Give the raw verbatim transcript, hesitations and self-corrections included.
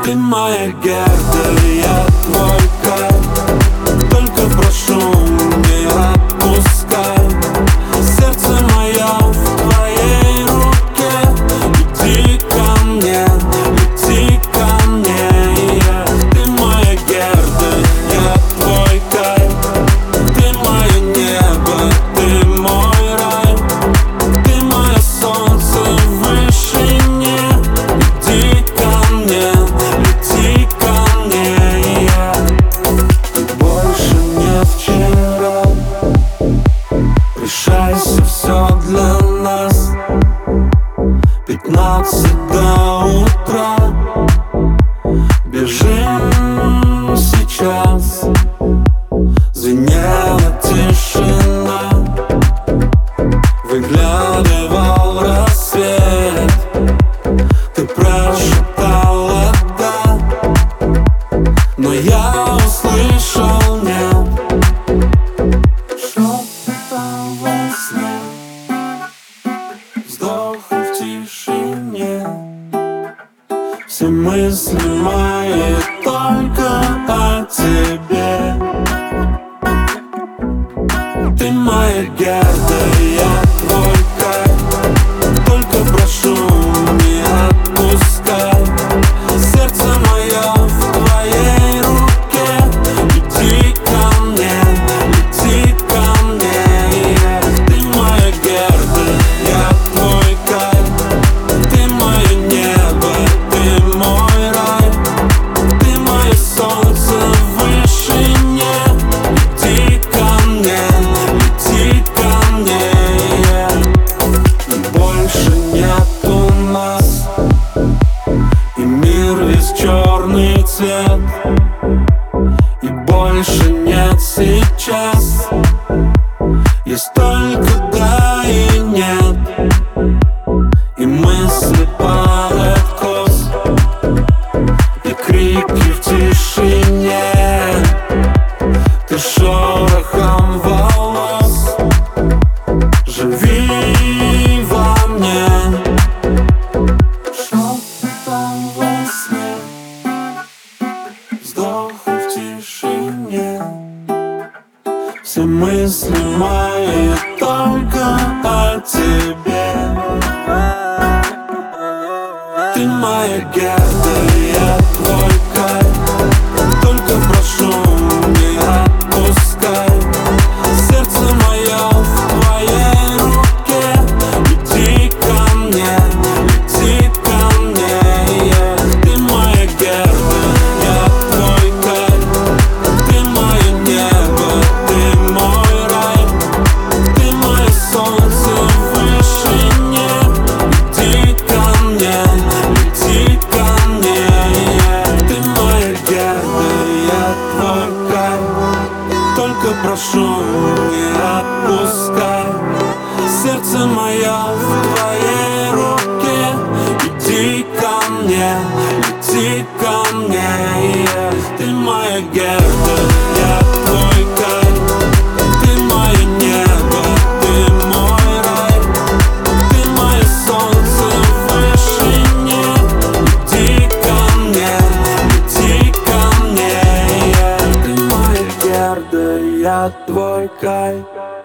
Ты моя Герда, я твой кайф. Только прошу, не отпускай. Сердце мое в твоей руке. Иди ко мне, иди ко мне, yeah. Ты моя Герда, я твой кайф. Ты мое небо, ты мой рай. Ты мое солнце в вышине. Иди ко мне, лети ко мне, yeah. Ты больше не вчера. Решайся, все для нас. Пятнадцать до утра. Бежим сейчас. Звенела тишина. Выглядывал рассвет. Ты прошептала да, но я услышал нет. Шепотом во сне, вздохом в тишине. Все мысли мои только о тебе. Ты моя Герда, я твой кайф. Только прошу, не отпускай. Сердце мое в твоей руке. Иди ко мне, лети ко мне, yeah. Ты моя Герда, я твой кайф. Ты мое небо, ты мой рай. Ты мое солнце в вышине. Иди ко мне, лети ко мне, yeah. Больше нету нас, и мир весь черный цвет. И больше нет сейчас. Есть только да и нет. И мысли под откос. И крики в тишине. Ты шорохом волос. Живи во мне. Шепотом во сне, вздохом в тишине. Все мысли мои только о тебе. Ты моя Герда, я твой кайф. Только прошу, не отпускай. Сердце мое в твоей руке. Иди ко мне, лети ко мне, yeah. Ты моя Герда, я твой кайф. Ты мое небо, ты мой рай. Ты мое солнце в вышине. Иди ко мне, лети ко мне, yeah. Ты моя Герда, я твой кайф. Только прошу, не отпускай. Сердце мое в твоей руке. Иди ко мне, лети ко мне, yeah. Ты моя Герда, я твой кайф. Ты мое небо, ты мой рай. Ты мое солнце в вышине. Иди ко мне, лети ко мне, yeah. Ты моя Герда, я твой кайф.